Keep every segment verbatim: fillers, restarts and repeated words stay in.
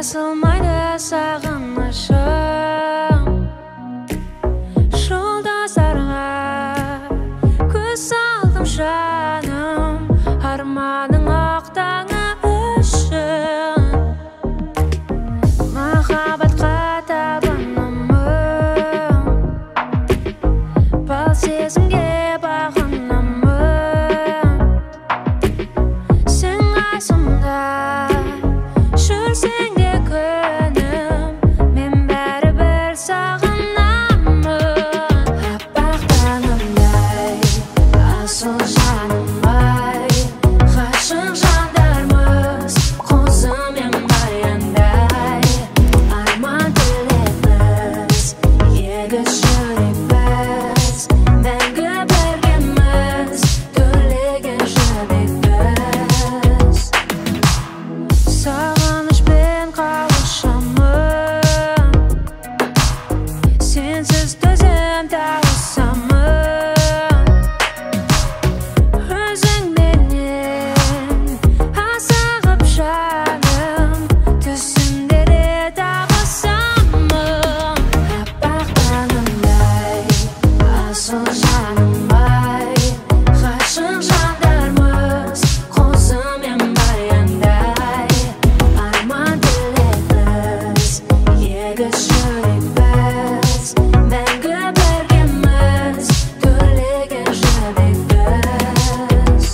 басылмайды сағынышым. Жолдастарға көз салдым жаным, арманың ақтаңы үшін. Махаббатқа табынымын, бал сезімге бағынымын. Сен қасымда жүрсең де күнім, мен бәрібір сағынамын. Аппақ таңымдай, асыл жаным-ай, ғашық жандармыз, қозы мен баяндай. Арман тілекпіз, егіз жүрекпіз, мәңгі біргеміз, төлеген жібекпіз. Сағынышпен қауышамын, сенсіз төзем тауысамын. Өзіңменен асығып жаным, түсімде де табысамын. Аппақ таңымдай, асыл жаным-ай, ғашық жандармыз, қозы мен баяндай. Арман тілекпіз, егіз жүрекпіз, мәңгі біргеміз, төлеген жібекпіз.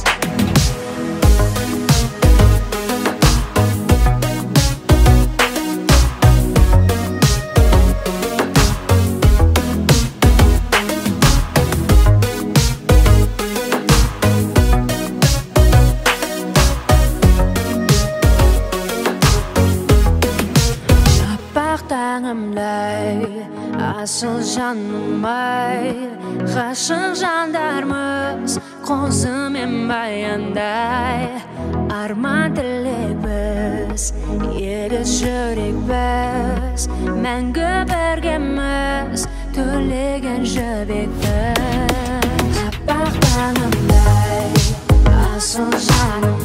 Аппақ таңымдай, асыл жаным-ай, ғашық жандармыз, қозы мен баяндай. Арман тілекпіз, егіз жүрекпіз, мәңгі біргеміз, төлеген жібекпіз. Аппақ таңымдай, асыл жаным